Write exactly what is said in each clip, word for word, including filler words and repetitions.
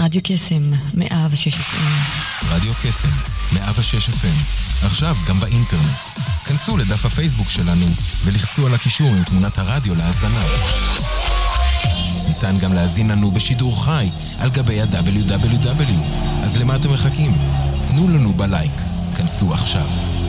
רדיו קסם, מאה ושש אף אם. רדיו קסם, מאה ושש אף אם. עכשיו גם באינטרנט. כנסו לדף הפייסבוק שלנו ולחצו על הקישור עם תמונת הרדיו להאזנה. ניתן גם להזין לנו בשידור חי על גבי ה-דאבליו דאבליו דאבליו. אז למה אתם מחכים? תנו לנו בלייק. כנסו עכשיו.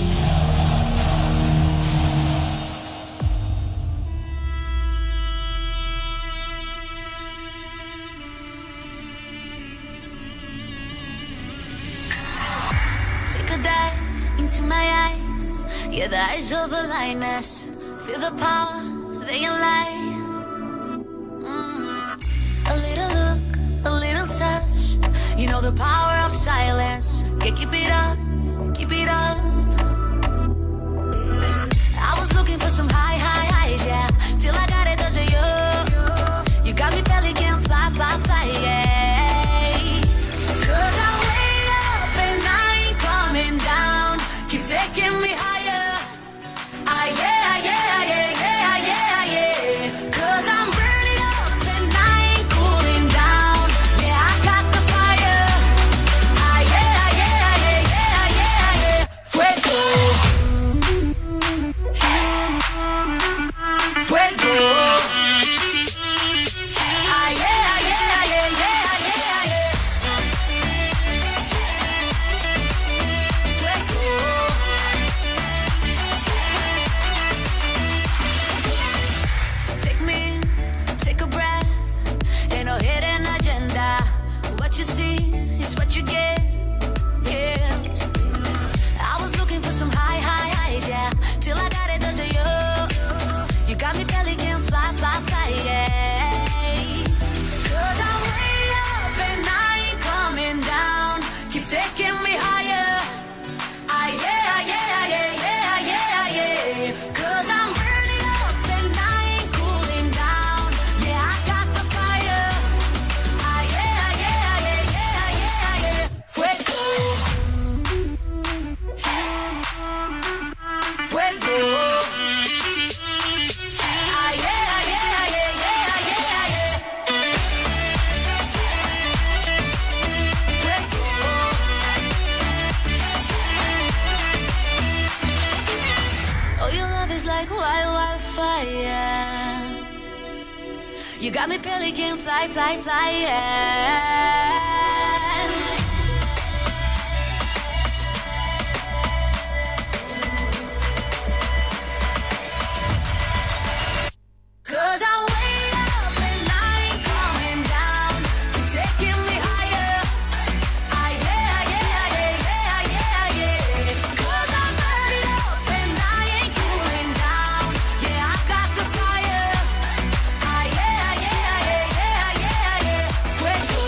Into my eyes, yeah, the eyes of a lioness. Feel the power, they can lie. Mm. A little look, a little touch. You know the power of silence. Yeah, keep it up, keep it up. I was looking for some high, high highs, yeah. Till I got it, cause of you. You got me belly can fly, fly, fly, yeah. Cause I'm way up and I ain't coming down. Keep taking me higher. Ah, yeah, yeah, yeah, yeah, yeah, yeah. Cause I'm burning up and I ain't cooling down. Yeah, I got the fire. Ah, yeah, yeah, yeah, yeah, yeah, yeah. Fuego. Fuego. Ah, yeah, yeah, yeah, yeah, yeah, yeah. Take me, take a breath. Ain't no hidden agenda. What you see is what you get. Yeah. I was looking for some high, high highs, yeah. Till I got it, cause of you. You got me belly can fly, fly, fly, yeah. Cause I'm way up and I ain't coming down. Keep taking me higher. Ah, yeah, yeah, yeah, yeah, yeah, yeah. Cause I'm burning up and I ain't cooling down. Yeah, I got the fire. Ah, yeah, yeah, yeah, yeah, yeah, yeah. Fuego. Fuego. Ah, yeah, yeah, yeah, yeah, yeah, yeah. Fuego. Oh, your love is like wild, wildfire. You got me pelican, fly, fly, fly, yeah. Cause I'm way up and I ain't coming down. You're taking me higher. Ah, yeah, yeah, yeah, yeah, yeah, yeah. Cause I'm burning up and I ain't cooling down. Yeah, I got the fire. Ah, yeah, yeah, yeah, yeah, yeah, yeah. Fuego.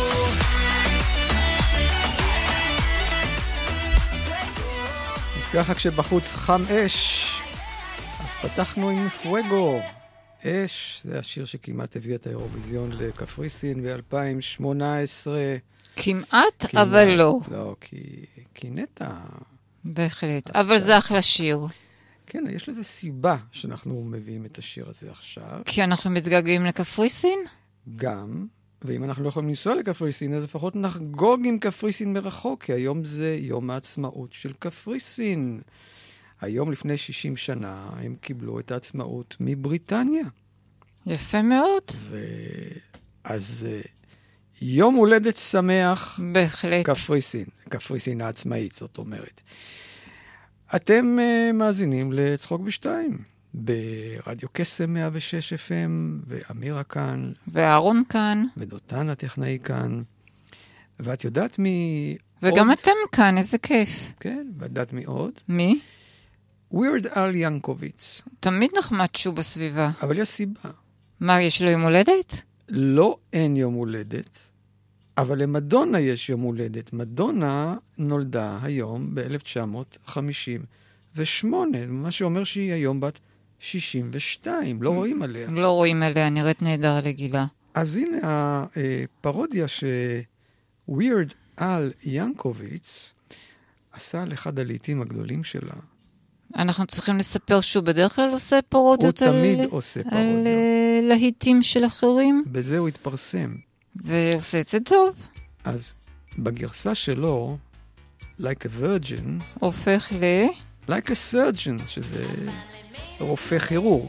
אז ככה כשבחוץ חם אש, אז פתחנו עם פואגו. אש, זה השיר שכמעט הביא את האירוויזיון לקפריסין ב-אלפיים שמונה עשרה. כמעט, אבל לא. לא, כי, כי נטע. בהחלט, אבל זה אחלה שיר. כן, יש לזה סיבה שאנחנו מביאים את השיר הזה עכשיו. כי אנחנו מתגעגעים לקפריסין? גם, ואם אנחנו לא יכולים לנסוע לקפריסין, אז לפחות נחגוג עם קפריסין מרחוק, כי היום זה יום העצמאות של קפריסין. היום לפני שישים שנה הם קיבלו את העצמאות מבריטניה. יפה מאוד. אז יום הולדת שמח. בהחלט. קפריסין, קפריסין העצמאית, זאת אומרת. אתם uh, מאזינים לצחוק בשתיים, ברדיו קסם מאה ושש אף אם, ואמירה כאן. ואהרון כאן. ודותן הטכנאי כאן. ואת יודעת מי... וגם עוד... אתם כאן, איזה כיף. כן, ואת יודעת מי עוד? מי? ווירד אל ינקוביץ. תמיד נחמד שהוא בסביבה. אבל יש סיבה. מה, יש לו יום הולדת? לא, אין יום הולדת, אבל למדונה יש יום הולדת. מדונה נולדה היום ב-אלף תשע מאות חמישים ושמונה, מה שאומר שהיא היום בת שישים ושתיים, לא רואים עליה. לא רואים עליה, נראית נהדר לגילה. אז הנה הפרודיה שווירד אל ינקוביץ עשה על אחד הלעיתים הגדולים שלה. אנחנו צריכים לספר שהוא בדרך כלל עושה פרודיות הוא על... תמיד עושה פרודיות. על להיטים של אחרים. בזה הוא התפרסם. ועושה את זה טוב. אז בגרסה שלו, like a virgin, הופך ל... like a surgeon, שזה רופא כירורג.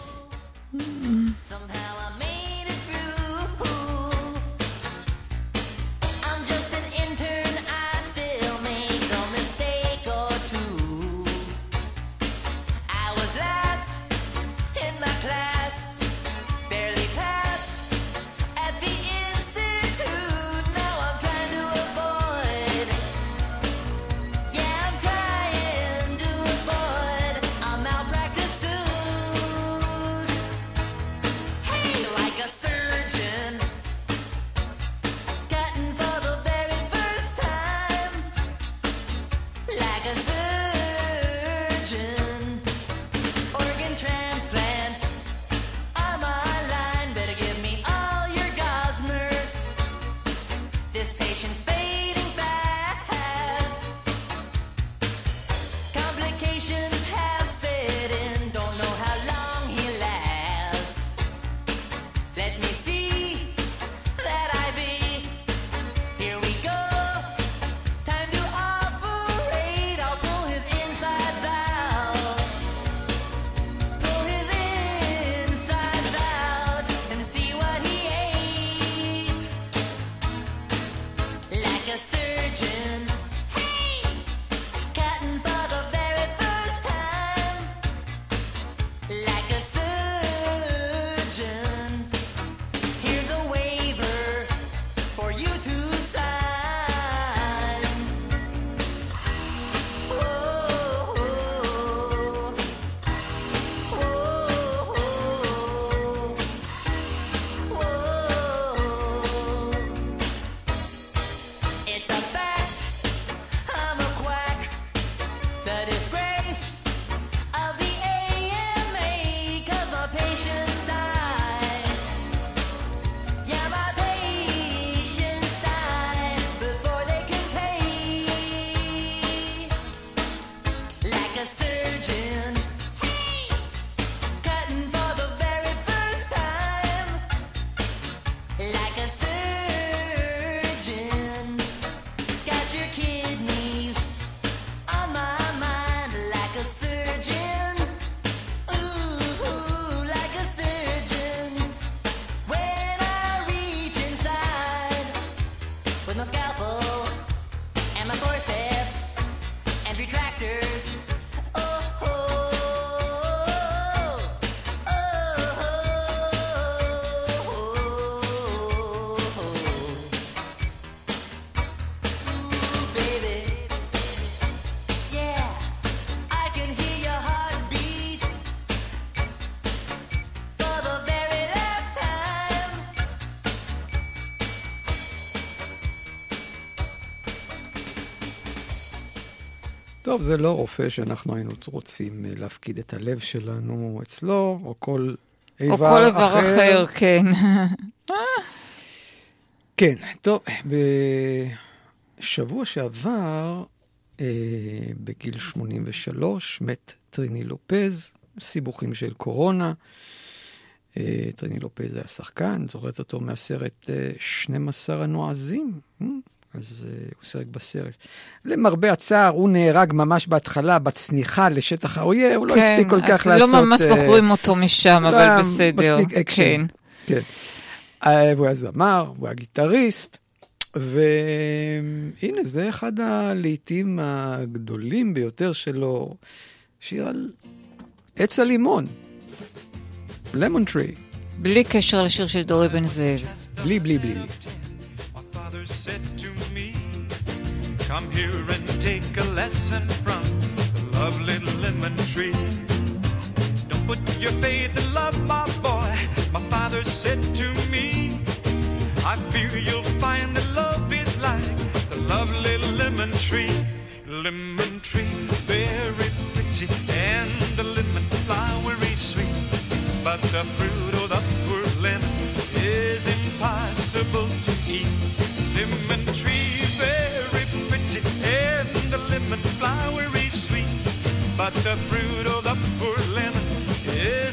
טוב, זה לא רופא שאנחנו היינו רוצים להפקיד את הלב שלנו אצלו, או כל איבר אחר. או כל איבר אחר, כן. כן, טוב, בשבוע שעבר, אה, בגיל שמונים ושלוש, מת טריני לופז, סיבוכים של קורונה. אה, טריני לופז היה שחקן, זוכרת אותו מהסרט אה, שנים עשר הנועזים. אז uh, הוא סרק בסרט. למרבה הצער, הוא נהרג ממש בהתחלה, בצניחה לשטח האויב, הוא כן, לא הספיק כל כך לעשות... כן, אז לא ממש זוכרים uh, אותו משם, לא אבל בסדר. מספיק אקשן. כן. כן. Uh, והוא היה זמר, הוא היה גיטריסט, והנה, זה אחד הלעיתים הגדולים ביותר שלו, שיר על עץ הלימון, למון טרי. בלי קשר לשיר של דורי בן זאב. בלי, בלי, בלי. Said to me, come here and take a lesson from the lovely lemon tree. Don't put your faith in love, my boy. My father said to me, I fear you'll find that love is like the lovely lemon tree. Lemon tree, very pretty, and the lemon flowery sweet, but the fruit of the poor lemon is impossible to eat. Lemon tree, very pretty, and the lemon flowery sweet, but the fruit of the poor lemon is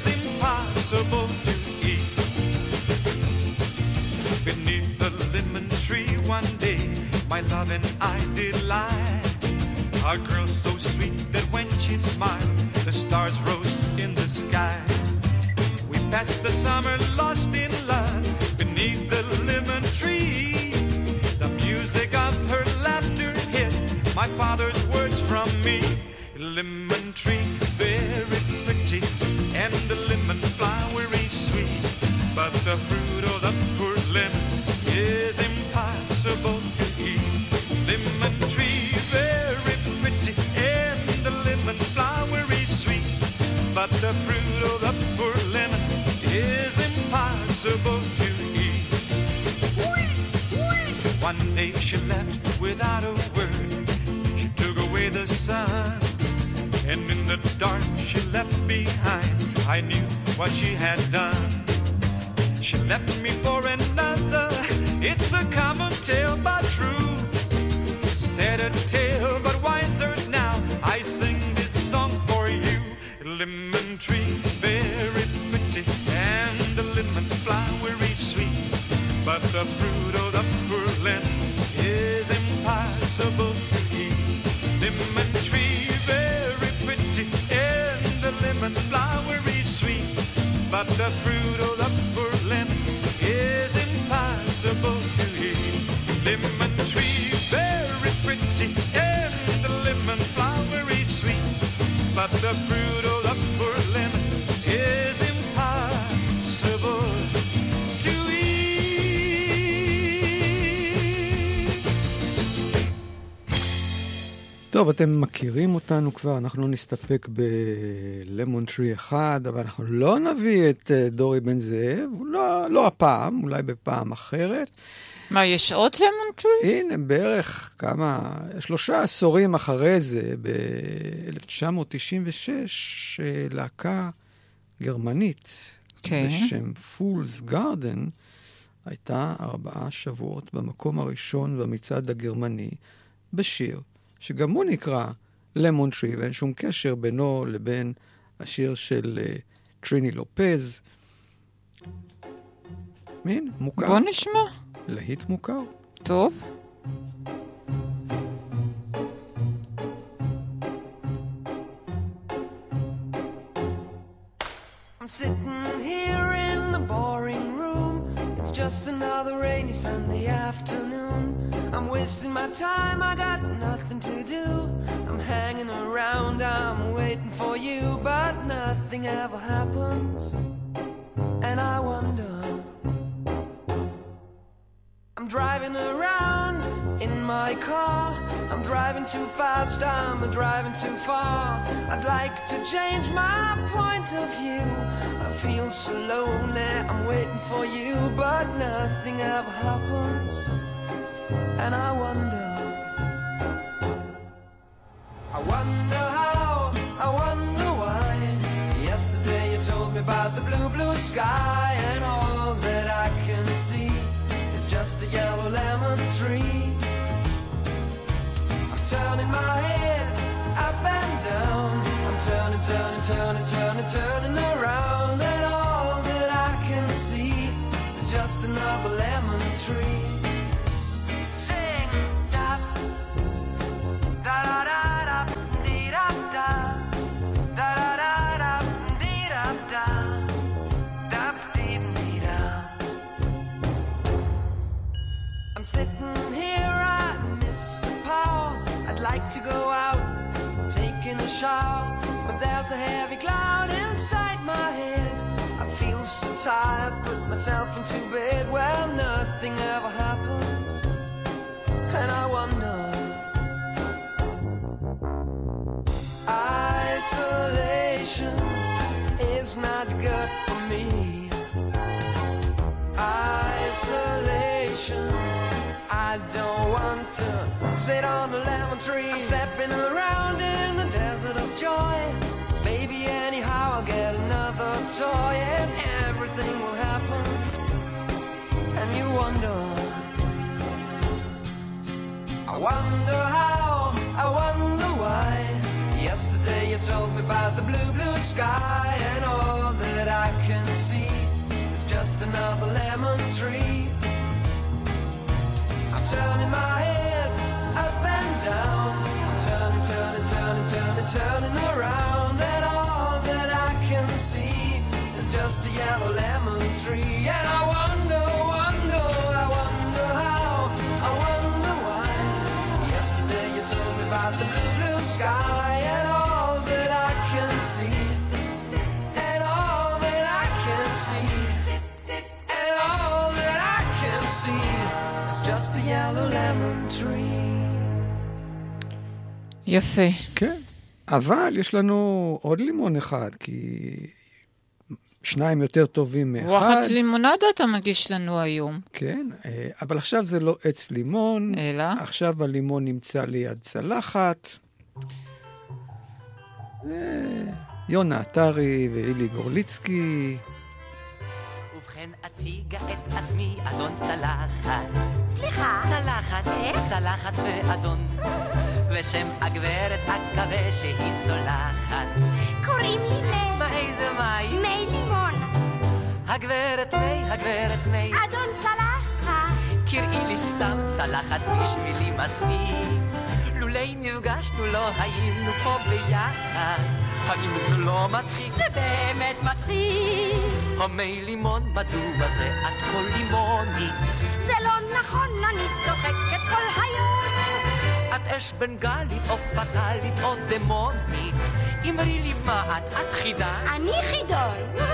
impossible to eat. Beneath the lemon tree, one day my love and I did lie. A girl so sweet that when she smiled, the stars rose in the sky. We passed the summer lost in love beneath the lemon tree. The music of her laughter hid my father's words from me. Lemon tree, very pretty, and the lemon flowery sweet, but the fruit of the poor lemon is impossible to eat. Lemon tree, very pretty, and the lemon flowery sweet, but the fruit of the poor lemon is impossible to eat. One day she left without a word. She took away the sun, and in the dark she left behind. I knew what she had done. She left me for another. It's a common tale but true. Said a tale but wiser now. I sing this song for you. Lemon tree, very pretty, and the lemon flowery sweet, but the fruit of the poor lemon is impossible to eat. Lemon tree, very pretty, and the lemon flowery sweet, but the fruit of the poor lemon is impossible to eat. Lemon tree, very pretty, and the lemon flowery sweet, but the fruit of the poor lemon is impossible to eat. טוב, אתם מכירים אותנו כבר, אנחנו לא נסתפק בלמון טרי אחד, אבל אנחנו לא נביא את דורי בן זאב, לא, לא הפעם, אולי בפעם אחרת. מה, יש עוד למון טרי? הנה, בערך כמה, שלושה עשורים אחרי זה, ב-אלף תשע מאות תשעים ושש, להקה גרמנית, okay. בשם פולס גארדן, הייתה ארבעה שבועות במקום הראשון במצעד הגרמני, בשיר, שגם הוא נקרא למון טרי, ואין שום קשר בינו לבין השיר של uh, טריני לופז. מין, מוכר. בוא נשמע. להיט מוכר. טוב. I'm sitting here in the boring room. It's just another rainy Sunday afternoon. I'm wasting my time, I got nothing to do. I'm hanging around, I'm waiting for you, but nothing ever happens. And I wonder, I'm driving around in my car. I'm driving too fast, I'm driving too far. I'd like to change my point of view. I feel so lonely, I'm waiting for you, but nothing ever happens. And I wonder, I wonder how, I wonder why. Yesterday you told me about the blue, blue sky, and all that I can see is just a yellow lemon tree. I'm turning my head up and down. I'm turning, turning, turning, turning, turning around, and all that I can see is just another lemon tree. Sing da da da da da dee da da da da da da dee da da da dee dee da. I'm sitting here, I miss the power. I'd like to go out, taking a shower, but there's a heavy cloud inside my head. I feel so tired, put myself into bed. Well, nothing ever happens. And I wonder, isolation is not good for me. Isolation, I don't want to sit on a lemon tree. I'm stepping around in the desert of joy. Maybe anyhow I'll get another toy, and everything will happen. And you wonder, I wonder how, I wonder why. Yesterday you told me about the blue, blue sky, and all that I can see is just another lemon tree. I'm turning my head up and down. I'm turning, turning, turning, turning, turning around, and all that I can see is just a yellow lemon tree. And I wonder, wonder, I wonder how, I wonder why. Yesterday you told me about the blue, blue sky, and all that I can see, and all that I can see, and all that I can see is just a yellow lemon tree. יפה. כן, אבל יש לנו עוד לימון אחד, כי שניים יותר טובים מאחד. וואחד לימונדה אתה מגיש לנו היום. כן, אבל עכשיו זה לא עץ לימון, אלא? עכשיו הלימון נמצא ליד צלחת. יונה עטרי ואילי גורליצקי. ובכן אציגה את עצמי אדון צלחת. סליחה. צלחת, צלחת ואדון, ושם הגברת אקווה שהיא סולחת. קוראים לי מי. מה איזה מי? מי לימון. הגברת מי, הגברת מי. אדון צלחת. קראי לי סתם צלחת בשבילי מספיק. לולי נפגשנו לא היינו פה ביחד. האם זה לא מצחיק? זה באמת מצחיק. המי לימון, מדוע זה את כל לימונית? זה לא נכון, אני צוחקת כל היום. את אש בנגלית או פטלית או דמונית. אמרי לי מה את, את חידה? אני חידון.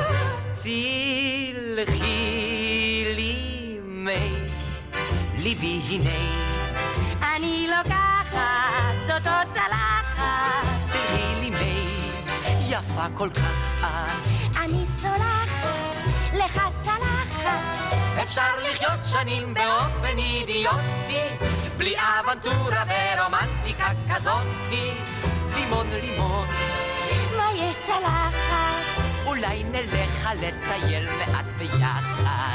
צילחי לי מי ליבי הנה. אני לוקחת אותו צלחת. צילחי לי מי יפה כל כך את. אני סולחת לך צלחת. אפשר לחיות שנים באופן אידיוטי, בלי אבנטורה ורומנטיקה כזאתי. לימון לימון, מה יש צלחת? אולי נלך לטייל מעט ביחד.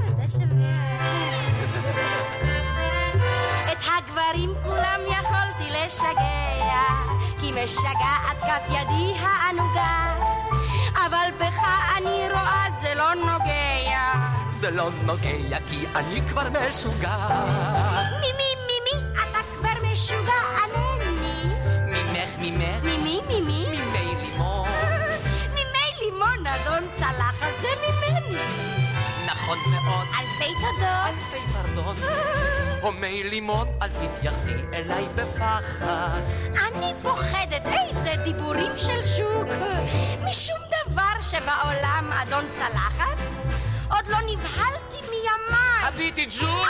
את הגברים כולם יכולתי לשגע, כי משגעת כף ידי הענוגה, אבל בך אני רואה זה לא נוגע. זה לא נוגע כי אני כבר משוגע. מי מי מי מי אתה כבר משוגע ענני. ממך ממך ממי ממי ממי לימון. ממי לימון אדון צלחת זה ממני. נכון מאוד. אלפי תודות. אלפי פרדון. ומי לימון אל תתייחסי אליי בפחד. אני פוחדת איזה דיבורים של שוק, משום דבר שבעולם אדון צלחת עוד לא נבהלתי מימיי. הביטי ג'וק.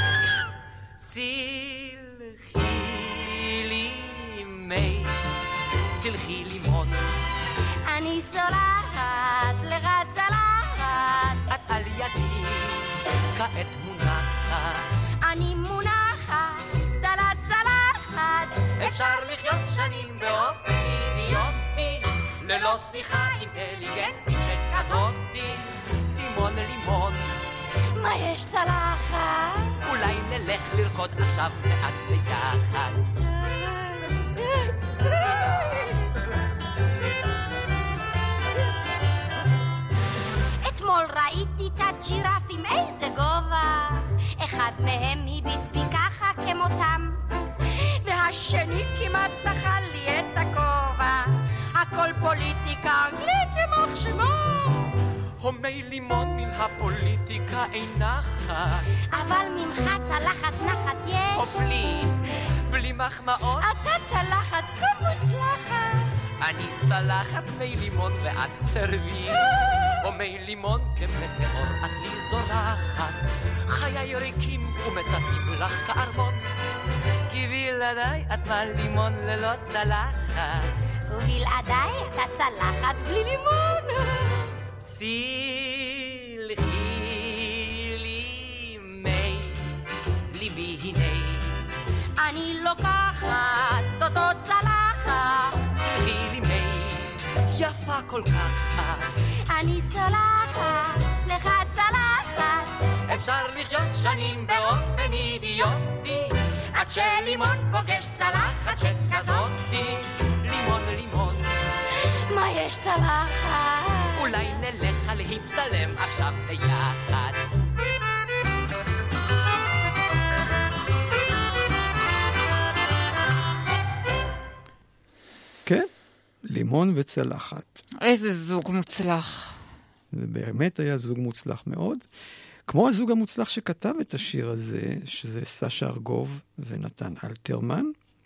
סילחי לי מי, סילחי לימון. אני סולחת לך צלחת. את על ידי כעת מונחת. אני מונחת על הצלחת. אפשר לחיות שנים באופן אידיוטי, ללא שיחה אינטליגנטית שכזאתי. לימון לימון, מה יש צלחת? אולי נלך לרקוד עכשיו מעט ביחד. אתמול ראיתי את הג'ירפים איזה גובה, אחד מהם הביט בי ככה כמותם, והשני כמעט נחל לי את הכובע. הכל פוליטיקה אנגלית ימח שמו. הומי לימון מן הפוליטיקה אינך, אבל ממך צלחת נחת או יש. פליז, בלי מחמאות. אתה צלחת כה מוצלחת. אני צלחת מי לימון ואת סרבי. הומי לימון כמטאור את לי זורחת. חיי ריקים ומצפים לך כארמון, כי בלעדיי את מה לימון ללא צלחת. ובלעדיי אתה צלחת בלי לימון. סילחי לי מי ליבי הנה. אני לוקחת אותו צלחת. סילחי לי מי יפה כל כך את. אני סולחת לך צלחת. אפשר לחיות שנים באופן אידיוטי, עד שלימון פוגש צלחת שכזאתי. לימון לימון, מה יש צלחת? אולי נלך להצטלם עכשיו ביחד. לימון וצלחת. איזה זוג מוצלח. זה באמת היה זוג מוצלח מאוד. כמו הזוג המוצלח שכתב את השיר הזה, שזה סשה ארגוב ונתן אלתרמן.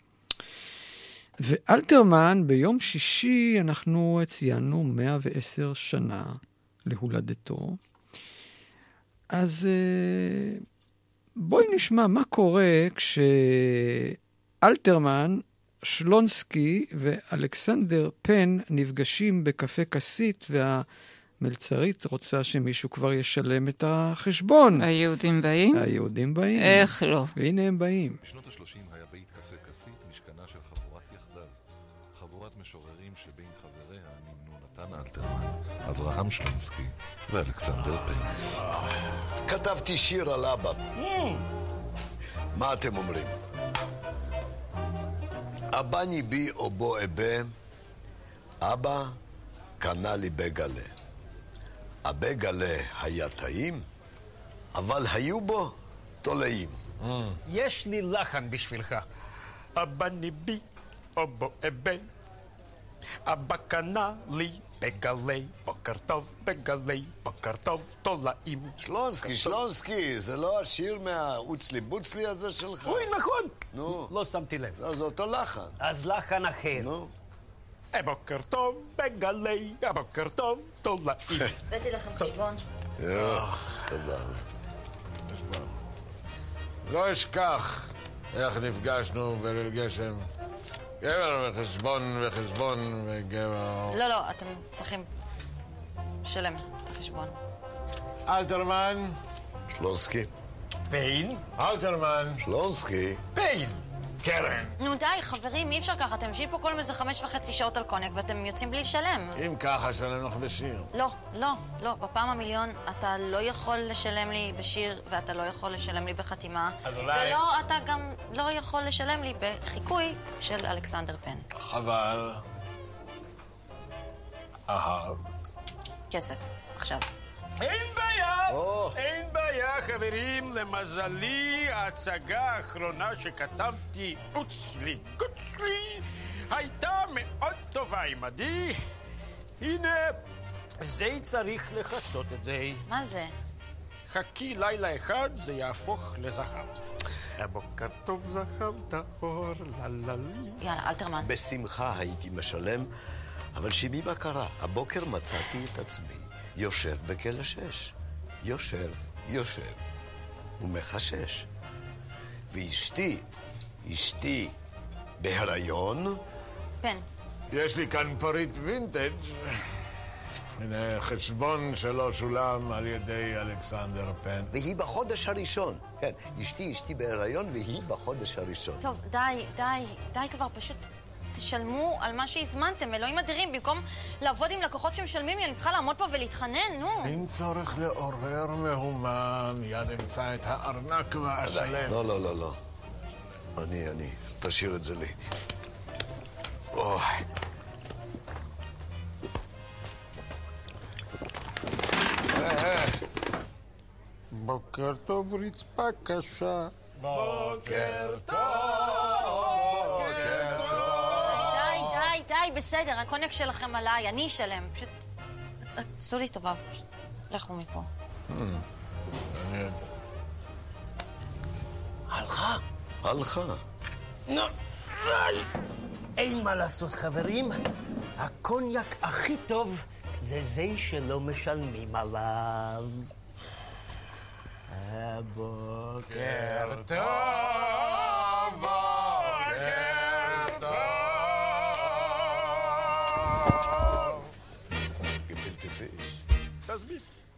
ואלתרמן, ביום שישי אנחנו ציינו מאה ועשר שנה להולדתו. אז בואי נשמע מה קורה כשאלתרמן, שלונסקי ואלכסנדר פן נפגשים בקפה כסית, והמלצרית רוצה שמישהו כבר ישלם את החשבון. היהודים באים? היהודים באים. איך לא? והנה הם באים. בשנות ה-שלושים היה בית קפה כסית משכנה של חבורת יחדיו. חבורת משוררים שבין חבריה נמנו נתן אלתרמן, אברהם שלונסקי ואלכסנדר פן. כתבתי שיר על אבא. מה אתם אומרים? אבא ניבי או בו אבא, אבא קנה לי בגלה. הבגלה היה טעים, אבל היו בו תולעים. יש לי לחן בשבילך. אבא ניבי או בו אבא, אבא קנה לי בגלי, בוקר טוב בגלי, בוקר טוב תולעים. שלונסקי, שלונסקי, זה לא השיר מהאוצלי בוצלי הזה שלך? אוי, נכון. נו. לא שמתי לב. זה אותו לחן. אז לחן אחר. נו. בוקר טוב בגלי, בוקר טוב תולעים. הבאתי לכם חשבון. תודה. לא אשכח איך נפגשנו בליל גשם. גבר וחשבון וחשבון וגבר... לא, לא, אתם צריכים לשלם את החשבון. אלתרמן. שלונסקי. פיין. אלתרמן. שלונסקי. פיין. קרן. נו די, חברים, אי אפשר ככה. אתם יושבים פה כל איזה חמש וחצי שעות על קונק ואתם יוצאים בלי לשלם. אם ככה שלם לך בשיר. לא, לא, לא. בפעם המיליון אתה לא יכול לשלם לי בשיר ואתה לא יכול לשלם לי בחתימה. אז אולי... ולא, אתה גם לא יכול לשלם לי בחיקוי של אלכסנדר פן. חבל. אהב. כסף, עכשיו. אין בעיה, אין בעיה, חברים. למזלי, ההצגה האחרונה שכתבתי, אוצלי, קוצלי, הייתה מאוד טובה עימדי. הנה, זה צריך לחסות את זה. מה זה? חכי לילה אחד, זה יהפוך לזהב. הבוקר טוב זהב טהור, לללי. יאללה, אלתרמן. בשמחה הייתי משלם, אבל שימי מה קרה. הבוקר מצאתי את עצמי. יושב בכלא שש. יושב, יושב, ומחשש. ואשתי, אשתי, בהיריון. פן. יש לי כאן פריט וינטג'. הנה חשבון שלא שולם על ידי אלכסנדר פן. והיא בחודש הראשון. כן, אשתי, אשתי בהיריון, והיא בחודש הראשון. טוב, די, די, די כבר, פשוט תשלמו על מה שהזמנתם. אלוהים אדירים, במקום לעבוד עם לקוחות שמשלמים לי, אני צריכה לעמוד פה ולהתחנן, נו. אין צורך לעורר מהומה, מיד אמצא את הארנק והשלם. לא, לא, לא, לא. אני, אני, תשאיר את זה לי. אוי. בוקר טוב, רצפה קשה. בוקר טוב, בוקר טוב. די, די, די, בסדר, הקונק שלכם עליי, אני אשלם. פשוט, עשו לי טובה, פשוט, לכו מפה. הלכה? הלכה. נו, די. אין מה לעשות, חברים. הקוניאק הכי טוב זה זה שלא משלמים עליו. הבוקר טוב, בוקר טוב. גפילטע פיש. תסביר.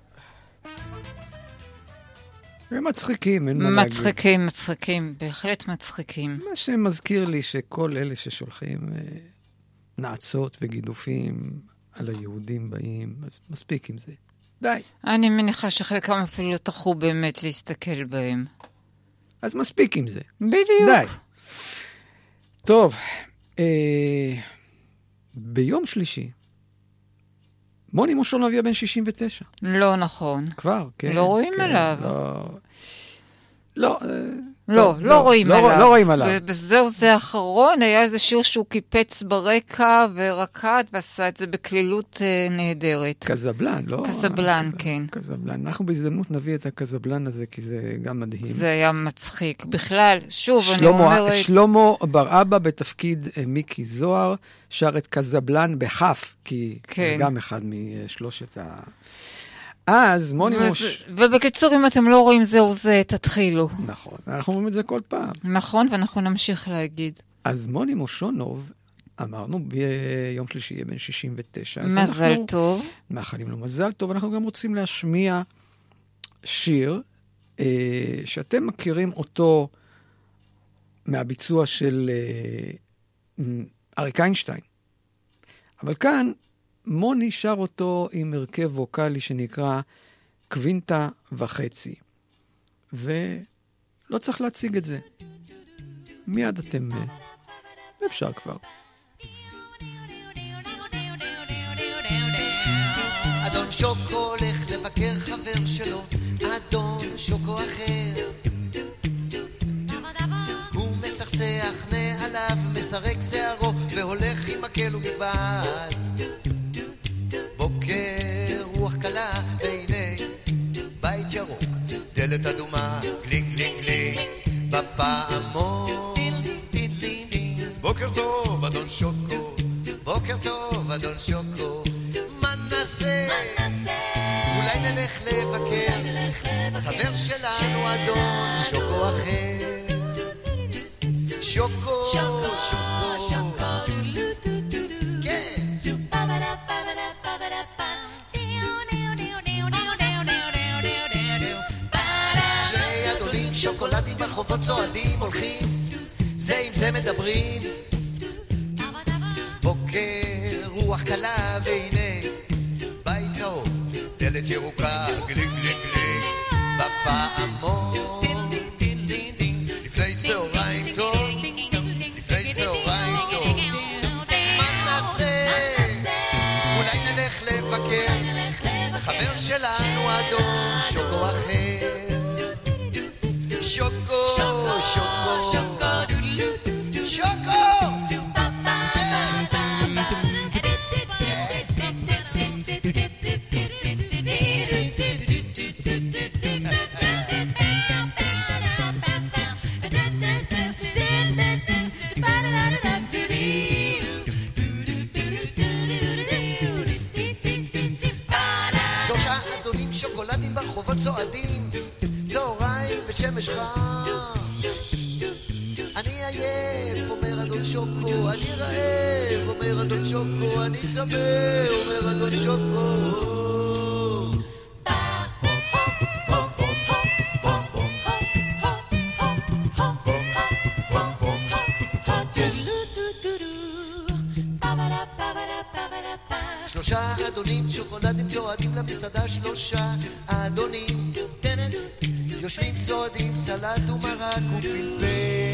הם מצחיקים, אין מה להגיד. מצחיקים, מצחיקים, בהחלט מצחיקים. מה שמזכיר לי שכל אלה ששולחים אה, נעצות וגידופים על היהודים באים, אז מספיק עם זה. די. אני מניחה שחלקם אפילו לא תחו באמת להסתכל בהם. אז מספיק עם זה. בדיוק. די. טוב, אה, ביום שלישי, מוני מושון אביה בן שישים ותשע. לא נכון. כבר, כן. לא רואים כן, עליו. לא, לא אה, לא, לא רואים לא, עליו. לא רואים עליו. וזהו זה האחרון, היה איזה שיר שהוא קיפץ ברקע ורקד, ועשה את זה בכלילות אה, נהדרת. קזבלן, לא? קזבלן, כן. קזבלן. אנחנו בהזדמנות נביא את הקזבלן הזה, כי זה גם מדהים. זה היה מצחיק. בכלל, שוב, אני שלמה, אומרת... שלמה בר אבא בתפקיד אה, מיקי זוהר, שר את קזבלן בחף, כי כן. זה גם אחד משלושת ה... אז מוני וזה, מוש... ובקיצור, אם אתם לא רואים זהו זה, תתחילו. נכון, אנחנו אומרים את זה כל פעם. נכון, ואנחנו נמשיך להגיד. אז מוני מושונוב, אמרנו, ביום שלישי יהיה בן שישים ותשע. מזל אנחנו, טוב. מאחלים לו מזל טוב, אנחנו גם רוצים להשמיע שיר, אה, שאתם מכירים אותו מהביצוע של אה, אריק איינשטיין. אבל כאן, מוני שר אותו עם הרכב ווקלי שנקרא קווינטה וחצי. ולא צריך להציג את זה. מיד אתם... אפשר כבר. אדון שוקו הולך לבקר חבר שלו, אדון שוקו אחר. הוא מצחצח נעליו, מסרק שערו, והולך עם מקל ומבעד. בוקר רוח קלה, והנה בית ירוק, דלת אדומה, גלינג גלינג גלינג, בפעמון. בוקר טוב אדון שוקו, בוקר טוב אדון שוקו, מה נעשה? אולי נלך לבקר חבר שלנו אדון שוקו אחר. שוקו, שוקו, שוקו, כן. שני אדונים שוקולדים ברחובות צועדים הולכים, זה עם זה מדברים. בוקר רוח קלה והנה בית צהוב, דלת ירוקה, גליק גליק גליק, בפעמון. לפני צהריים טוב, לפני צהריים טוב, מה נעשה? אולי נלך לבקר חבר שלנו אדון שוקו אחר. שוקו, שוקו, שוקו, שוקו. שלושה אדונים שוקולדים ברחובות צועדים, צהריים ושמש חם. אני עייף, אומר אדון שוקו, אני רעב, אומר אדון שוקו, אני צמא, אומר אדון שוקו. שלושה אדונים שוקולדים צועדים למסעדה, שלושה אדונים יושבים צועדים, סלט ומרק ופלפל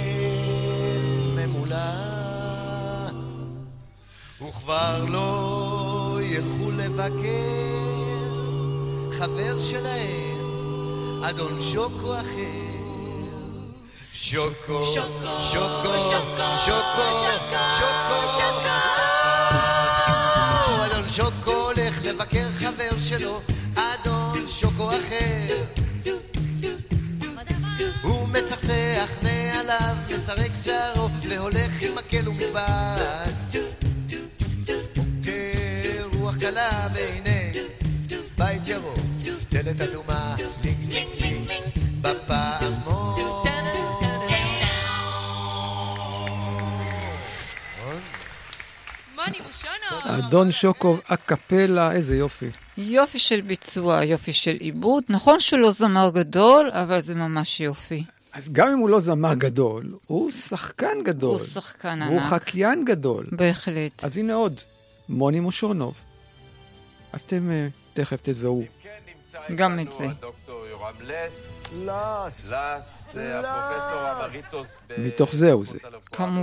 ממולה, וכבר לא ילכו לבקר חבר שלהם אדון שוקו אחר. שוקו, שוקו, שוקו, שוקו, שוקו, שוקו. אדון שוקו הולך לבקר חבר שלו אדון שוקו אחר. הוא מצחצח נעליו, מסרק שערו, והולך עם מקל ומבעד. בוקר רוח קלה והנה בית ירוק, דלת אדומה, לינג לינג לינג, בפעמון. מוני מושונוב. אדון שוקו אקפלה, איזה יופי. יופי של ביצוע, יופי של עיבוד. נכון שהוא לא זמר גדול, אבל זה ממש יופי. אז גם אם הוא לא זמר גדול, הוא שחקן גדול. הוא שחקן ענק. הוא חקיין גדול. בהחלט. אז הנה עוד, מוני מושונוב. אתם uh, תכף תזהו. גם את זה. הדוקטור יורם לס. לס. לס, הפרופסור אמריטוס. מתוך זהו זה.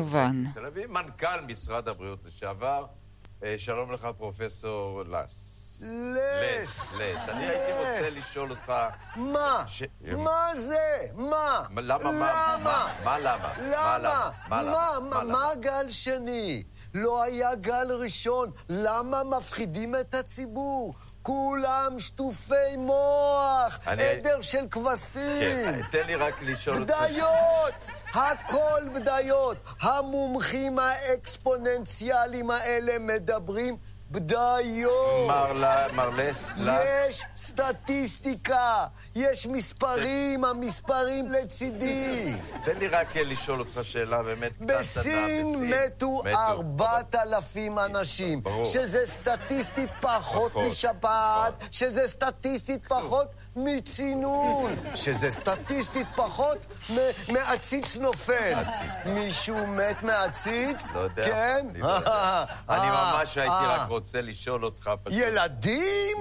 כמובן. מנכ"ל משרד הבריאות לשעבר. שלום לך פרופסור לס. לס, לס. אני הייתי רוצה לשאול אותך... מה? מה זה? מה? למה? מה? מה למה? למה? מה? מה גל שני? לא היה גל ראשון. למה מפחידים את הציבור? כולם שטופי מוח, עדר של כבשים. כן, תן לי רק לשאול אותך... בדיות! הכל בדיות. המומחים האקספוננציאליים האלה מדברים בדיות. מרלס, יש סטטיסטיקה, יש מספרים, המספרים לצידי. תן לי רק לשאול אותך שאלה באמת. בסין מתו ארבעת אלפים אנשים, שזה סטטיסטית פחות משפעת, שזה סטטיסטית פחות מצינון, שזה סטטיסטית פחות מעציץ נופל. מישהו מת מעציץ? לא יודע. כן? אני ממש הייתי רק רוצה לשאול אותך פשוט. ילדים?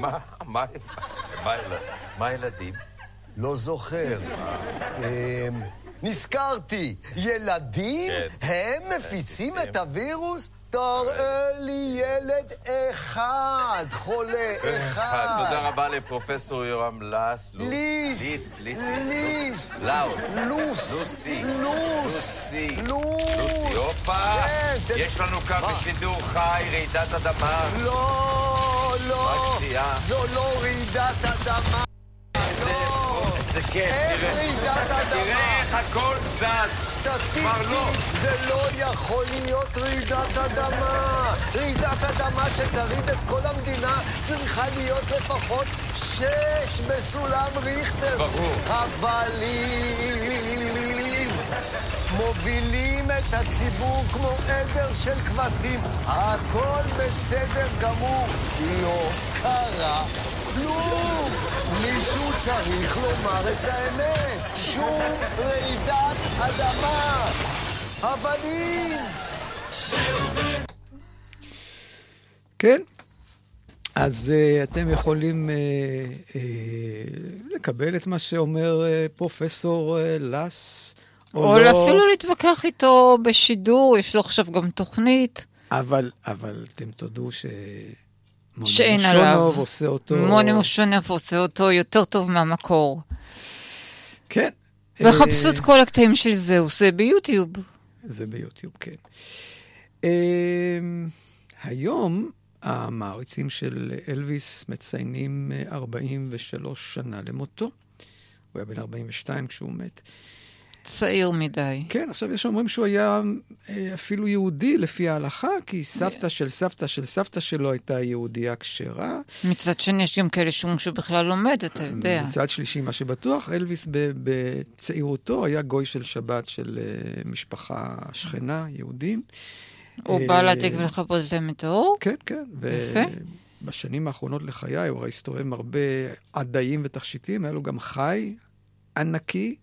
מה ילדים? לא זוכר. נזכרתי, ילדים הם מפיצים את הווירוס? תראה לי ילד אחד, חולה אחד. תודה רבה לפרופסור יורם לס. ליס. ליס. לאוס. לוס. לוסי. לוסי. לוסי. הופה. יש לנו כאן בשידור חי רעידת אדמה. לא, לא. זו לא רעידת אדמה. זה כן, תראה איך הכל זז. סטטיסטית, זה לא יכול להיות רעידת אדמה. רעידת אדמה שתריד את כל המדינה צריכה להיות לפחות שש בסולם ריכטר. ברור. אבל אם מובילים את הציבור כמו עדר של כבשים, הכל בסדר גמור. לא קרה כלום. מישהו צריך לומר את האמת. שום רעידת אדמה. אבנים. כן. אז uh, אתם יכולים uh, uh, לקבל את מה שאומר uh, פרופסור uh, לס. או, או לא... אפילו להתווכח איתו בשידור, יש לו עכשיו גם תוכנית. אבל, אבל אתם תודו ש... שאין עליו. עושה אותו... מוני מושונוב עושה אותו יותר טוב מהמקור. כן. וחפשו את כל הקטעים של זהוס, זה ביוטיוב. זה ביוטיוב, כן. היום המעריצים של אלוויס מציינים ארבעים ושלוש שנה למותו. הוא היה בן ארבעים ושתיים כשהוא מת. צעיר מדי. כן, עכשיו יש אומרים שהוא היה אפילו יהודי לפי ההלכה, כי סבתא של סבתא של סבתא שלו הייתה יהודייה כשרה. מצד שני יש גם כאלה שאומרים שהוא בכלל לומד, אתה יודע. מצד שלישי, מה שבטוח, אלוויס בצעירותו היה גוי של שבת של משפחה שכנה, יהודים. הוא בא להעתיק ולכבות להם את האור? כן, כן. יפה. בשנים האחרונות לחיי, הוא הסתובב הרבה עדיים ותכשיטים, היה לו גם חי ענקי.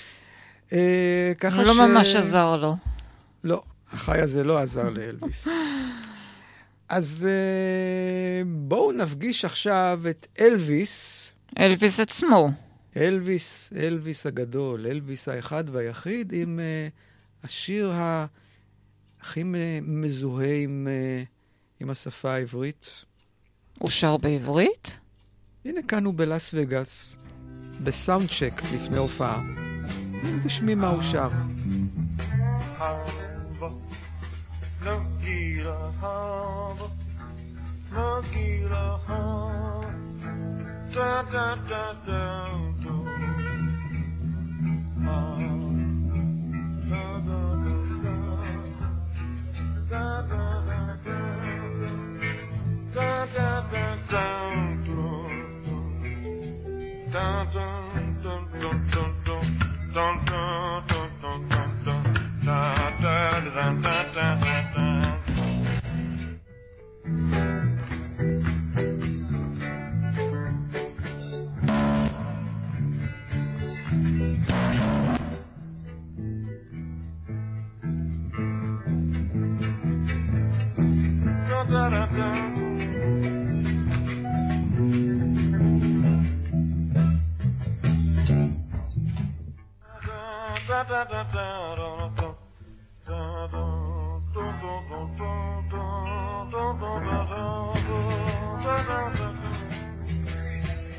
לא ממש עזר לו. לא, החי הזה לא עזר לאלוויס. אז בואו נפגיש עכשיו את אלוויס. אלוויס עצמו. אלוויס, אלוויס הגדול, אלוויס האחד והיחיד, עם השיר הכי מזוהה עם, עם השפה העברית. הוא שר בעברית? הנה כאן הוא בלאס וגאס, בסאונד צ'ק לפני הופעה. תשמעי מה הוא שר. Dun dun dun dun dun dun da da da da da da da. Da da da da. Da da da da da da da da da da da da da da da da da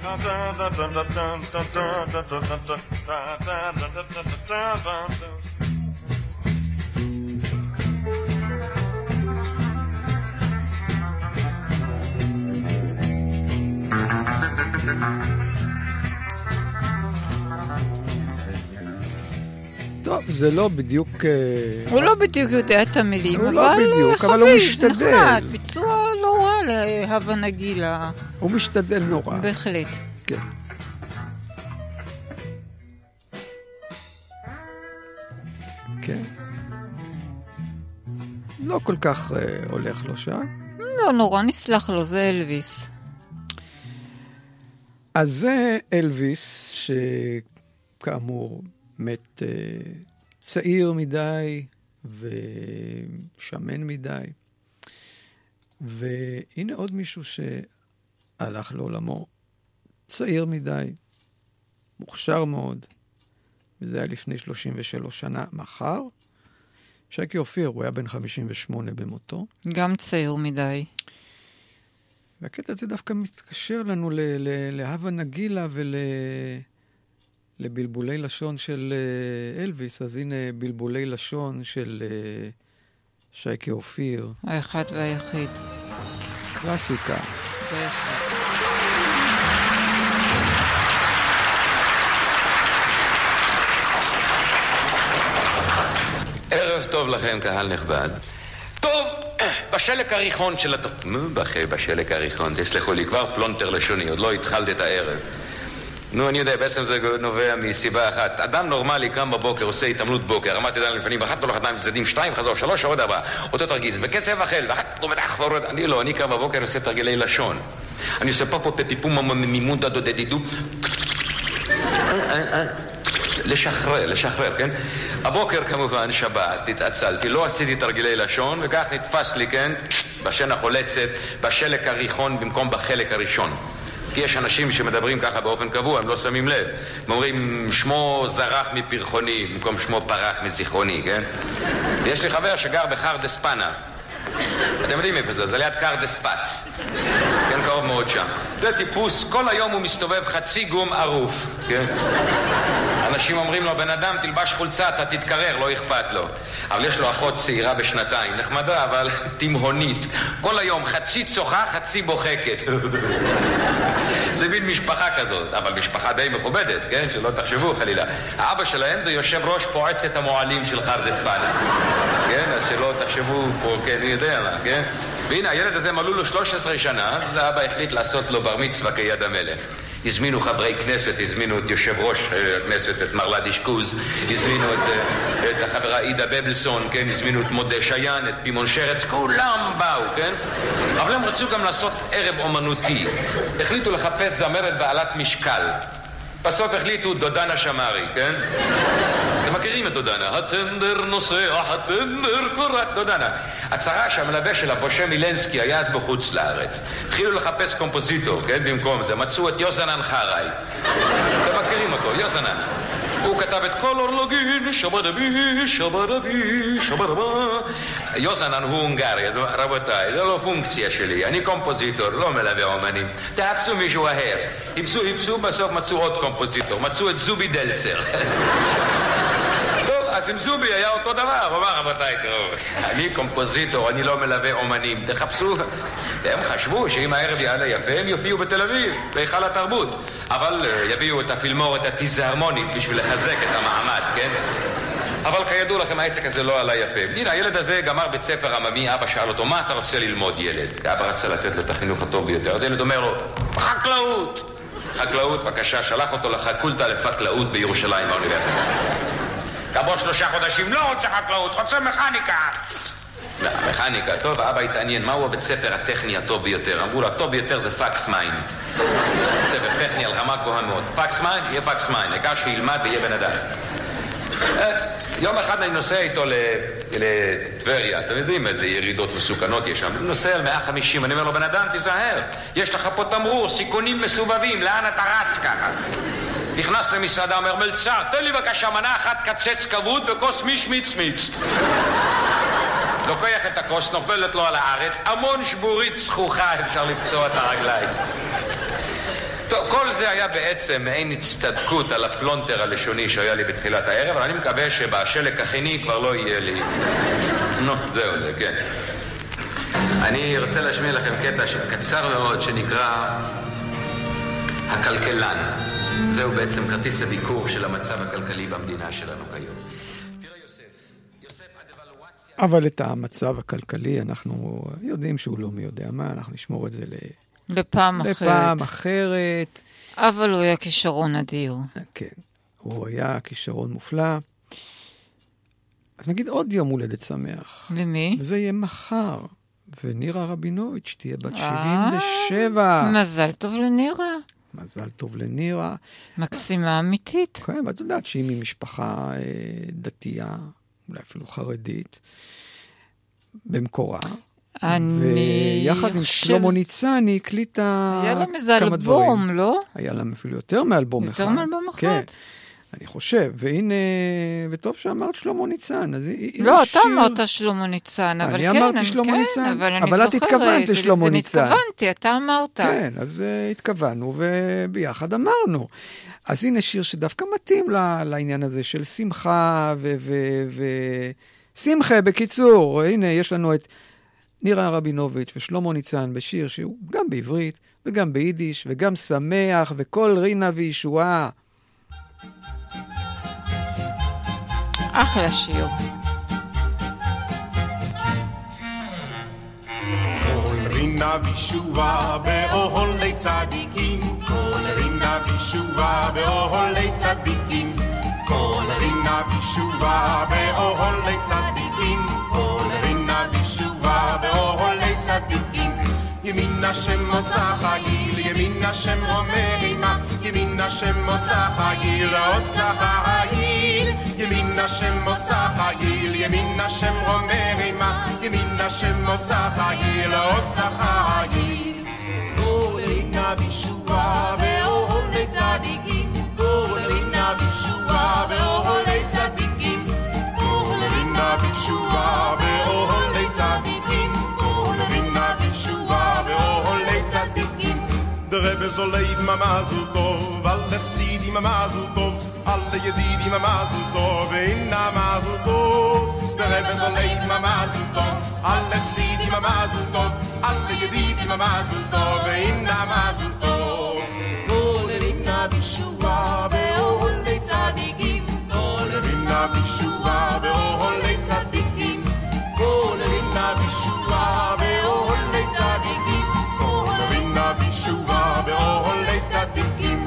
טוב, זה לא בדיוק... הוא לא בדיוק יודע את המילים, אבל לא בדיוק, אבל הוא משתדל. נחמד, ביצוע לא רע להווה נגילה. הוא משתדל נורא. בהחלט. כן. כן. לא כל כך uh, הולך לו שם. לא נורא, נסלח לו, זה אלוויס. אז זה אלוויס, שכאמור מת uh, צעיר מדי ושמן מדי. והנה עוד מישהו שהלך לעולמו צעיר מדי, מוכשר מאוד, וזה היה לפני שלושים ושלוש שנה. מחר, שייקי אופיר, הוא היה בן חמישים ושמונה במותו. גם צעיר מדי. והקטע הזה דווקא מתקשר לנו ל- ל- להווה נגילה ולבלבולי ול- לשון של אלוויס. אז הנה בלבולי לשון של שייקי אופיר. האחד והיחיד. קלאסיקה. בהחלט. ערב טוב לכם, קהל נכבד. טוב, בשלק הריחון של הת... נו, בכי, בשלק הריחון, תסלחו לי, כבר פלונטר לשוני, עוד לא התחלת את הערב. נו, אני יודע, בעצם זה נובע מסיבה אחת. אדם נורמלי קם בבוקר, עושה התעמלות בוקר, רמת ידיים לפנים, אחת תולך ידיים צדדים, שתיים, חזור, שלוש, עוד ארבע, אותו תרגיז, בקצב החל, ואחת תומתח ועורד. אני לא, אני קם בבוקר, אני עושה תרגילי לשון. אני עושה פה פה פפיפום מימון דדו דדידו. לשחרר, לשחרר, כן? הבוקר כמובן, שבת, התעצלתי, לא עשיתי תרגילי לשון, וכך נתפס לי, כן? בשן החולצת, בשלק הריחון במקום בחלק הראשון. כי יש אנשים שמדברים ככה באופן קבוע, הם לא שמים לב. הם אומרים, שמו זרח מפרחוני, במקום שמו פרח מזיכרוני, כן? יש לי חבר שגר בחרדס פנה. אתם יודעים איפה זה? זה ליד קרדס פץ. כן, קרוב מאוד שם. זה טיפוס, כל היום הוא מסתובב חצי גום ערוף, כן? אנשים אומרים לו, בן אדם תלבש חולצה, אתה תתקרר, לא אכפת לו. אבל יש לו אחות צעירה בשנתיים, נחמדה, אבל תימהונית. כל היום חצי צוחה, חצי בוחקת. זה מין משפחה כזאת, אבל משפחה די מכובדת, כן? שלא תחשבו חלילה. האבא שלהם זה יושב ראש פועצת המועלים של חרדס פנה. כן? אז שלא תחשבו פה, כן, אני יודע מה, כן? והנה, הילד הזה מלאו לו שלוש עשרה שנה, אז האבא החליט לעשות לו בר מצווה כיד המלך. הזמינו חברי כנסת, הזמינו את יושב ראש הכנסת, את מר לדישקוז, הזמינו את, את החברה עידה בבלסון, כן? הזמינו את מודה שיין, את פימון שרץ, כולם באו, כן? אבל הם רצו גם לעשות ערב אומנותי. החליטו לחפש זמרת בעלת משקל. בסוף החליטו דודנה שמרי, כן? אתם מכירים את דודנה? הטנדר נוסע, הטנדר קורק, דודנה. הצרה שהמלווה שלה, בושה מילנסקי, היה אז בחוץ לארץ. התחילו לחפש קומפוזיטור, כן? במקום זה. מצאו את יוסנן חראי. אתם מכירים אותו, יוסנן. הוא כתב את כל אורלוגין, שבדבי, שבדבי, שבדבה. יוסנן הוא הונגרי, אז רבותיי, זה לא פונקציה שלי. אני קומפוזיטור, לא מלווה אומנים. תחפשו מישהו אחר. היפסו, היפסו, בסוף מצאו עוד קומפוזיטור. מצאו את זובי דלצר. אז עם זובי היה אותו דבר, הוא אמר, רבותיי, תראו, אני קומפוזיטור, אני לא מלווה אומנים, תחפשו. והם חשבו שאם הערב יעלה יפה, הם יופיעו בתל אביב, בהיכל התרבות. אבל יביאו את הפילמורת הפיזהרמונית בשביל לחזק את המעמד, כן? אבל כידוע לכם, העסק הזה לא עלה יפה. הנה, הילד הזה גמר בית ספר עממי, אבא שאל אותו, מה אתה רוצה ללמוד, ילד? כי אבא רצה לתת לו את החינוך הטוב ביותר. אז ילד אומר לו, חקלאות! חקלאות, בבקשה, שלח אותו לחקולטה לפקלאות בירושלים, באוניברסיטה. כעבור שלושה חודשים, לא רוצה חקלאות, רוצה מכניקה. לא, מכניקה, טוב, האבא התעניין, מהו הבית ספר הטכני הטוב ביותר? אמרו לו, הטוב ביותר זה פקס מים. ספר טכני על רמה גבוהה מאוד. פקס מים, יהיה פקס מים, העיקר שילמד ויהיה בן אדם. יום אחד אני נוסע איתו לטבריה, אתם יודעים איזה ירידות מסוכנות יש שם. אני נוסע על מאה וחמישים, אני אומר לו, בן אדם, תיזהר, יש לך פה תמרור, סיכונים מסובבים, לאן אתה רץ ככה? נכנס למסעדה, אומר, מלצר, תן לי בבקשה מנה אחת קצץ כבוד וכוס מיש מיץ מיץ. לוקח את הכוס, נופלת לו על הארץ, המון שבורית זכוכה, אפשר לפצוע את הרגליים. טוב, כל זה היה בעצם מעין הצטדקות על הפלונטר הלשוני שהיה לי בתחילת הערב, אבל אני מקווה שבשלק החיני כבר לא יהיה לי... נו, זהו זה, כן. אני רוצה להשמיע לכם קטע קצר מאוד שנקרא הכלכלן. זהו בעצם כרטיס הביקור של המצב הכלכלי במדינה שלנו כיום. אבל את המצב הכלכלי אנחנו יודעים שהוא לא מי יודע מה, אנחנו נשמור את זה ל... לפעם אחרת. לפעם אחרת. אבל הוא היה כישרון אדיר. כן, הוא היה כישרון מופלא. אז נגיד עוד יום הולדת שמח. למי? וזה יהיה מחר. ונירה רבינוביץ' תהיה בת שבעים ושבע. מזל טוב לנירה. מזל טוב לנירה. מקסימה אמיתית. כן, ואת יודעת שהיא ממשפחה אה, דתייה, אולי אפילו חרדית, במקורה. אני ויחד עם שלמה ניצן היא הקליטה היה להם איזה אלבום, לא? היה להם אפילו יותר מאלבום אחד. יותר מאלבום אחד? כן, אני חושב. והנה, וטוב שאמרת שלמה ניצן. לא, אתה אמרת שלמה ניצן, אבל כן, אני אמרתי שלמה ניצן, אבל את התכוונת לשלמה ניצן. התכוונתי, אתה אמרת. כן, אז התכוונו וביחד אמרנו. אז הנה שיר שדווקא מתאים לעניין הזה של שמחה ושמחה, בקיצור. הנה, יש לנו את נירה רבינוביץ' ושלמה ניצן בשיר שהוא גם בעברית וגם ביידיש וגם שמח וכל רינה וישועה. אחלה שיר. כל רינה וישועה באוהלי צדיקים, כל רינה וישועה באוהלי צדיקים, כל רינה וישועה באוהלי צדיקים, כל רינה וישועה באוהלי צדיקים. ימין השם עושה חיל, ימין השם רוממה, ימין השם עושה חיל, עושה חיל. ימין השם עושה חיל, ימין השם רוממה, ימין השם עושה חיל, עושה חיל. כל רינה וישועה באוהלי צדיקים, כל רינה וישועה באוהלי צדיקים, כל רינה וישועה באוהלי צדיקים, כל רינה וישועה באוהלי צדיקים. דרבה זולב ממזל טוב, על החסידים ממזל טוב, alle jedidim a mazel tov, inna mazel tov. Der Rebbe soll leben a mazel tov, alle chsidim a mazel tov, alle jedidim a mazel tov, inna mazel tov. Kol rinna bishua be'oholei tzadikim, kol rinna bishua be'oholei tzadikim, kol rinna bishua be'oholei tzadikim, kol rinna bishua be'oholei tzadikim.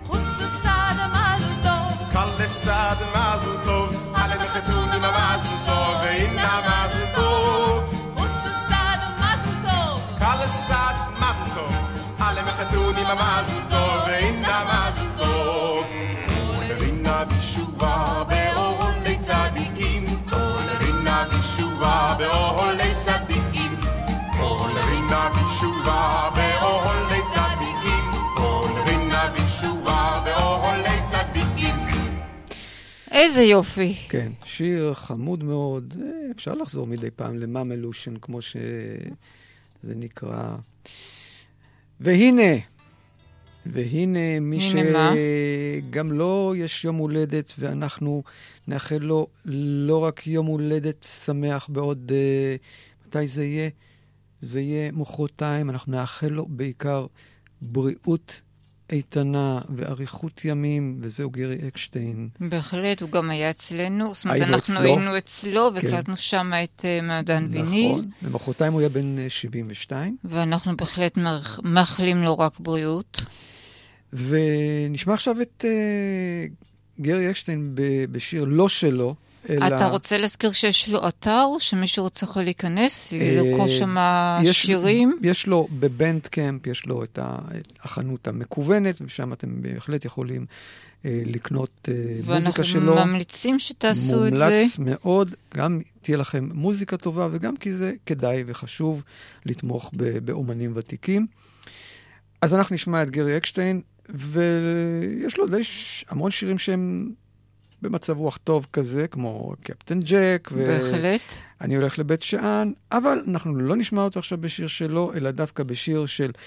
Sad mazel tov, alle mekhatunim a mazel tov, inna mazel tov. Sad mazel tov, alle sad mazel tov, alle mekhatunim a mazel tov, inna mazel tov. Kol rinna bishua be'oholei tzadikim, kol rinna bishua be'oholei tzadikim, kol rinna bishua be'oholei tzadikim, kol rinna bishua be'oholei tzadikim. איזה יופי. כן, שיר חמוד מאוד. אפשר לחזור מדי פעם למאמלושן, כמו שזה נקרא. והנה, והנה מי שגם לא יש יום הולדת, ואנחנו נאחל לו לא רק יום הולדת שמח בעוד, מתי זה יהיה? זה יהיה מחרתיים. אנחנו נאחל לו בעיקר בריאות איתנה ואריכות ימים, וזהו גרי אקשטיין. בהחלט, הוא גם היה אצלנו. זאת אומרת, אנחנו היינו אצלו, והקלטנו שם את מעדן ויניל. נכון, ומחרתיים הוא היה בן שבעים ושתיים. ואנחנו בהחלט מאחלים לו רק בריאות. ונשמע עכשיו את גרי אקשטיין בשיר לא שלו, אתה רוצה להזכיר שיש לו אתר, שמישהו רוצה יכול להיכנס, לרכוש שם שירים? יש לו בבנדקאמפ, יש לו את החנות המקוונת, ושם אתם בהחלט יכולים לקנות מוזיקה שלו. ואנחנו ממליצים שתעשו את זה. מומלץ מאוד, גם תהיה לכם מוזיקה טובה, וגם כי זה כדאי וחשוב לתמוך באומנים ותיקים. אז אנחנו נשמע את גרי אקשטיין, ויש לו די המון שירים שהם במצב רוח טוב כזה, כמו קפטן ג'ק. בהחלט. אני הולך לבית שען, אבל אנחנו לא נשמע אותו עכשיו בשיר שלו, אלא דווקא בשיר של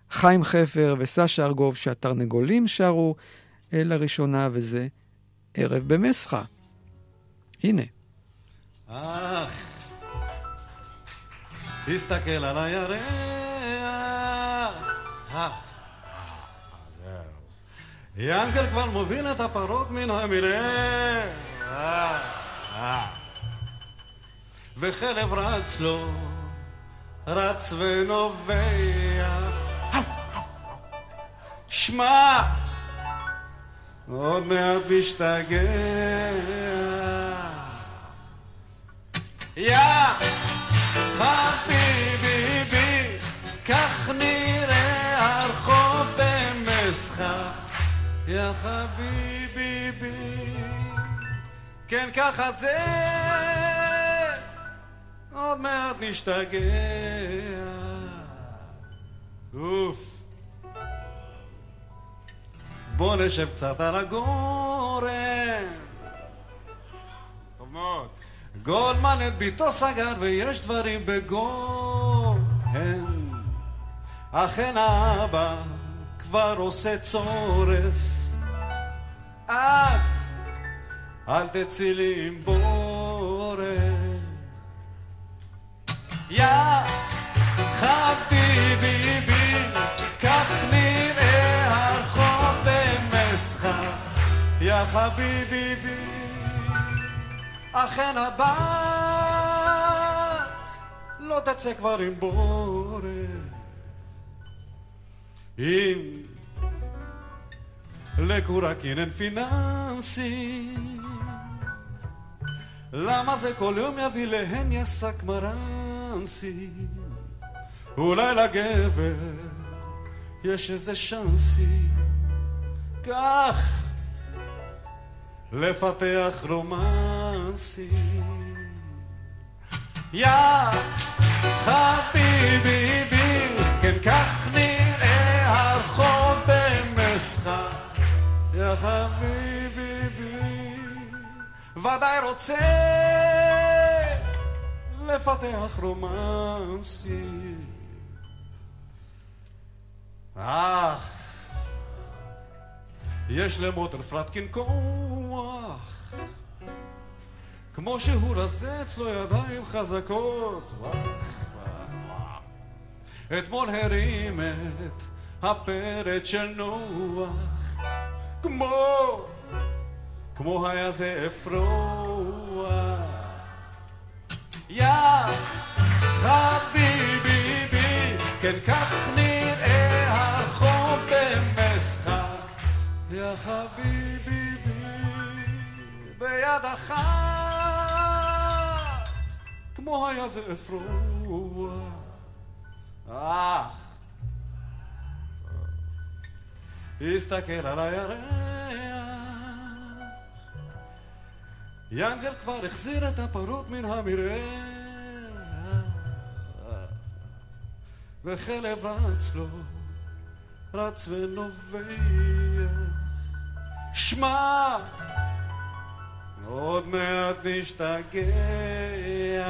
חיים חפר וסשה ארגוב שהתרנגולים שרו לראשונה, וזה ערב במסחה. הנה. אך, תסתכל על הירח. ינקל כבר מוביל את הפרות מן המרעה. וחלב רץ לו, רץ ונובע. שמע, עוד מעט משתגע. יא חביבי בי, כך נראה הרחוב במסחה. יא חביבי בי, כן ככה זה, עוד מעט נשתגע. אוף, בוא נשב קצת על הגורן. טוב מאוד. גולדמן את ביתו סגר ויש דברים בגוהן. אכן האבא כבר עושה צורס. את אל תצאי לי עם בורן. יא חביבי בי, כך נראה הרחוב במסחה. יא חביבי בי, אכן הבת לא תצא כבר עם בורן. אם לקורקין אין פיננסי, למה זה כל יום יביא להן יסק מרנסי? אולי לגבר יש איזה שנסי, כך לפתח רומנסי. יא חביבי בי, כן כך נראה הרחוב במסחה. יא חביבי בי, ודאי רוצה לפתח רומנסי. אך יש למוטר פלטקין כוח, כמו שהוא רזה אצלו ידיים חזקות. אתמול הרים את הפרד של נוח, כמו כמו היה זה אפרוח. יא חביבי בי, כן כך נראה הרחוב במסחה. יא חביבי בי, ביד אחת כמו היה זה אפרוח. אך הסתכל על הירח, ינגל כבר החזיר את הפרות מן המרעה, וחלב רץ לו, רץ ונובע. שמע, עוד מעט נשתגע.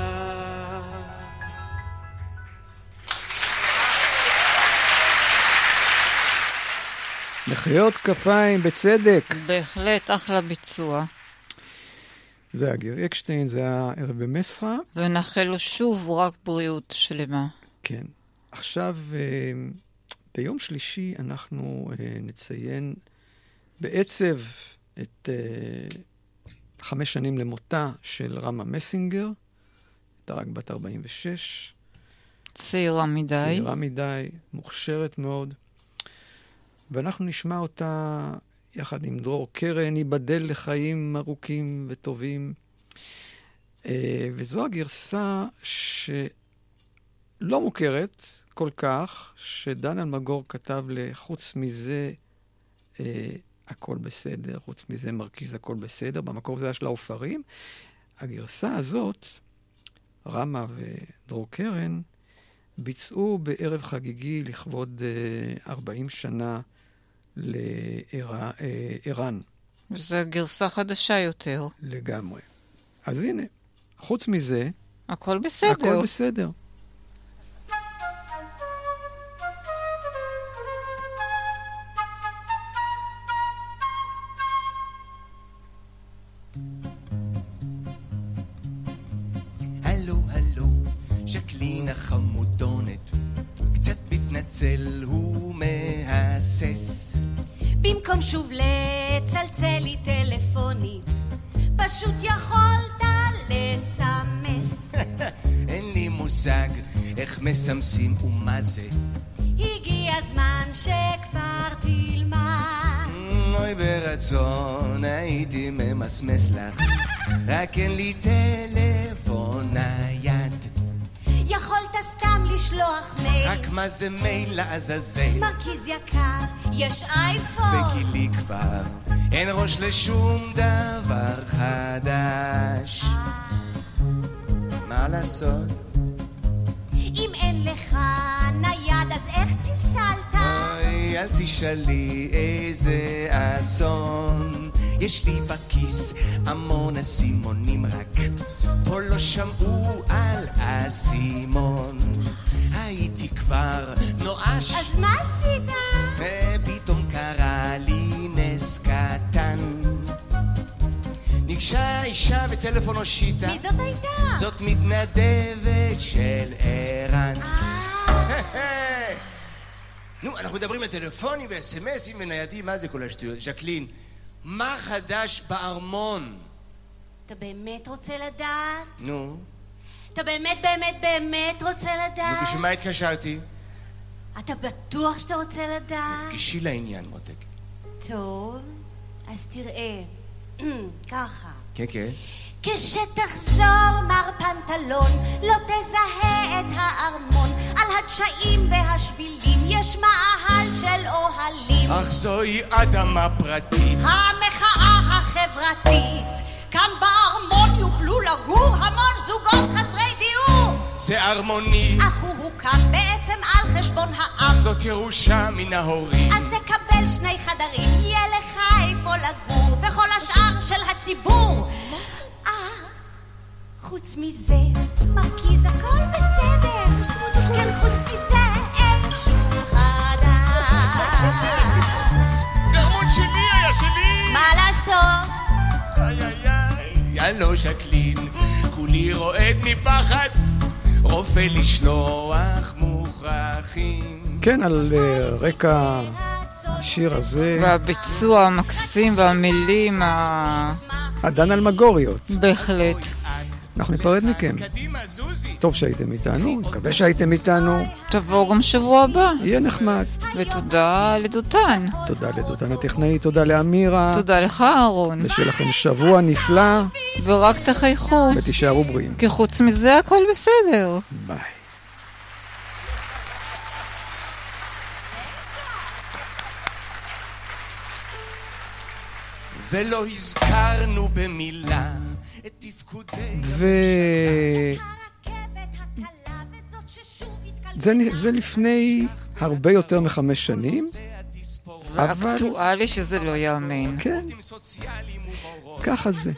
מחיאות כפיים בצדק. בהחלט, אחלה ביצוע. זה הגיר אקשטיין, זה הערב במסחה. ונאחל לו שוב רק בריאות שלמה. כן. עכשיו, ביום שלישי אנחנו נציין בעצב את חמש שנים למותה של רמה מסינגר. הייתה רק בת ארבעים ושש. צעירה מדי. צעירה מדי, מוכשרת מאוד. ואנחנו נשמע אותה יחד עם דרור קרן, ייבדל לחיים ארוכים וטובים. וזו הגרסה שלא מוכרת כל כך, שדן אלמגור כתב לחוץ מזה הכל בסדר, חוץ מזה מרכיז הכל בסדר, במקור זה היה של העופרים. הגרסה הזאת, רמה ודרור קרן, ביצעו בערב חגיגי לכבוד ארבעים שנה לאיראן. זו גרסה חדשה יותר. לגמרי. אז הנה, חוץ מזה, הכל בסדר. הכל בסדר. חמודונת, קצת מתנצל הוא מהסס. במקום שוב לצלצל לי טלפונית, פשוט יכולת לסמס. אין לי מושג איך מסמסים ומה זה. הגיע הזמן שכבר תלמד. אוי ברצון הייתי ממסמס לך, רק אין לי טלפון נייד. יכולת סתם לשלוח מייל. רק מה זה מייל לעזאזל? מרכיז יקר, יש אייפון. בגילי כבר אין ראש לשום דבר חדש. מה לעשות? אם אין לך נייד אז איך צלצלת? אוי, אל תשאלי איזה אסון. יש לי בכיס המון אסימונים, רק פה לא שמעו על אסימון. הייתי כבר נואש. אז מה עשית? ופתאום קרה לי נס קטן. ניגשה אישה בטלפון הושיטה. מי זאת הייתה? זאת מתנדבת של ערן. נו, אנחנו מדברים על טלפונים ו-אס-אם-אסים וניידים, מה זה כל השטויות? ז'קלין, מה חדש בארמון? אתה באמת רוצה לדעת? נו. אתה באמת באמת באמת רוצה לדעת? נו, בשביל מה התקשרתי? אתה בטוח שאתה רוצה לדעת? גישי לעניין, מותק. טוב, אז תראה. ככה. כן, כן. כשתחזור מר פנטלון, לא תזהה את הארמון. על הדשאים והשבילים יש מאהל של אוהלים. אך זוהי אדמה פרטית. המחאה החברתית. כאן בארמון יוכלו לגור המון זוגות חסרי דיור. זה ארמוני. אך הוא הוקם בעצם על חשבון העם. זאת ירושה מן ההורים. אז תקבל שני חדרים, יהיה לך איפה לגור, וכל השאר של הציבור. אה, חוץ מזה, מרכיז הכל בסדר. כן, חוץ מזה, אין שום חדש. זה ארמון שלי, היה שלי. מה לעשות? איי איי איי, יאללה ז'קלין, כולי רועד מפחד, רופא לשלוח מוכרחים. כן, על רקע השיר הזה. והביצוע המקסים והמילים ה... הדן אלמגוריות. בהחלט. אנחנו ניפרד מכם. טוב שהייתם איתנו, מקווה שהייתם איתנו. תבואו גם שבוע הבא. יהיה נחמד. ותודה לדותן. תודה לדותן הטכנאי, תודה לאמירה. תודה לך אהרון. ושיהיה לכם שבוע נפלא. ורק תחייכו. ותישארו בריאים. כי חוץ מזה הכל בסדר. ביי. ולא הזכרנו במילה את תפקודי... ו... זה, זה לפני הרבה יותר מחמש שנים. ואקטואלי שזה לא יאמן. כן. ככה זה.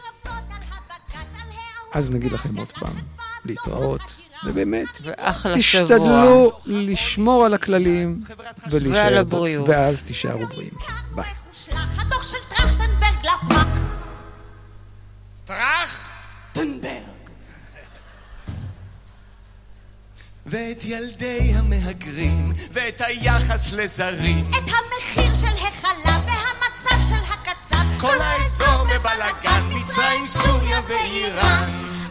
אז נגיד לכם עוד פעם, להתראות, ובאמת, ואחלה שבוע. תשתדלו לשמור על הכללים, ועל הבריאות. ואז תישארו בריאים. ביי. הדוח של טרכטנברג לפח. טרכטנברג. ואת ילדי המהגרים, ואת היחס לזרים, את המחיר של החלב והמצב של הקצב, כל האזור בבלגן, מצרים, סוריה ואיראן.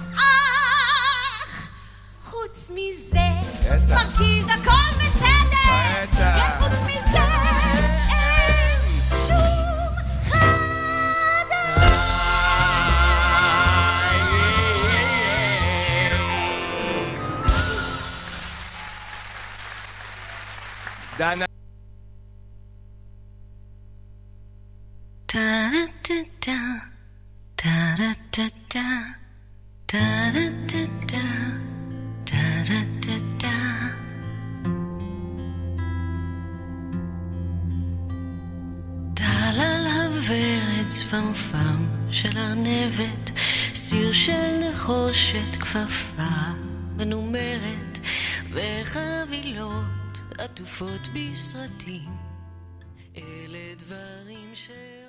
אך, חוץ מזה, מרכיז הכל בסדר. כן, חוץ מזה, אין שום חדש. דנה Ta-da-da-da, ta-da-da-da, ta-da-da-da, ta-da-da-da. טל על הוורד צפמפם של ארנבת, סיר של נחושת כפפה מנומרת, וחבילות עטופות בסרטים. אלה דברים ש...